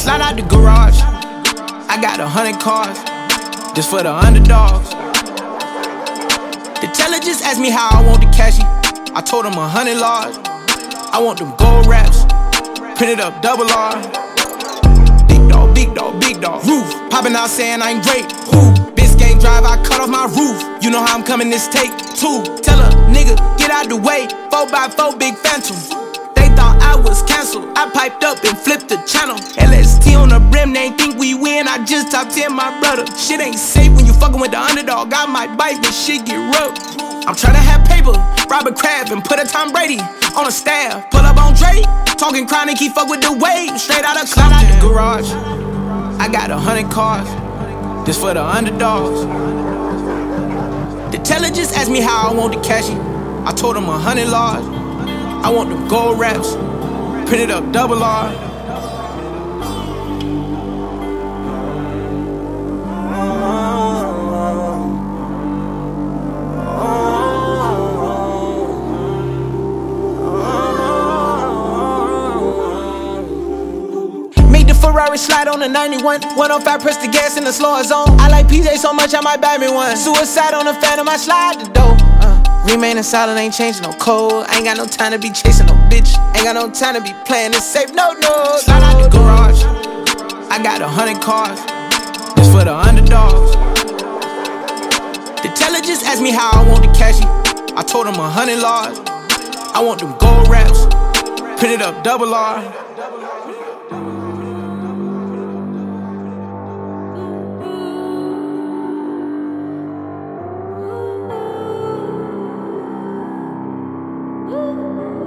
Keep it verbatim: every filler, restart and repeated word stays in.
Slide out the garage. I got a hundred cars. Just for the underdogs. The teller just asked me how I want the cashy. I told him a hundred large. I want them gold wraps. Printed up double R. Big dog, big dog, big dog. Roof. Popping out saying I'm great. Who? Biscayne drive, I cut off my roof. You know how I'm coming this take two. Tell a nigga, get out the way. Four by four, big phantom. They thought I was canceled. I piped up and flipped the channel. L S T on the brim, they ain't think we win. I just top ten my brother. Shit ain't safe when you fucking with the underdog. I might bite, but shit get rough. I'm tryna have paper, Robert Kraft, and put a Tom Brady on a staff. Pull up on Dre, talking chronic, he fuck with the wave. Straight out of cloud out the garage. I got a hundred cars, just for the underdogs. The teller just asked me how I want the cashy. I told him a hundred large. I want them gold wraps, printed up double R. Ferrari slide on the ninety-one. one oh five, press the gas in the slower zone. I like P J so much, I might buy me one. Suicide on the Phantom, I slide the door. Uh, remaining solid, ain't changing no code. Ain't got no time to be chasing no bitch. Ain't got no time to be playing it safe, no, no. Slide out the garage. I got a hundred cars. Just for the underdogs. The teller just asked me how I want the cashy. I told him a hundred large. I want them gold wraps. Printed up double R. Woo!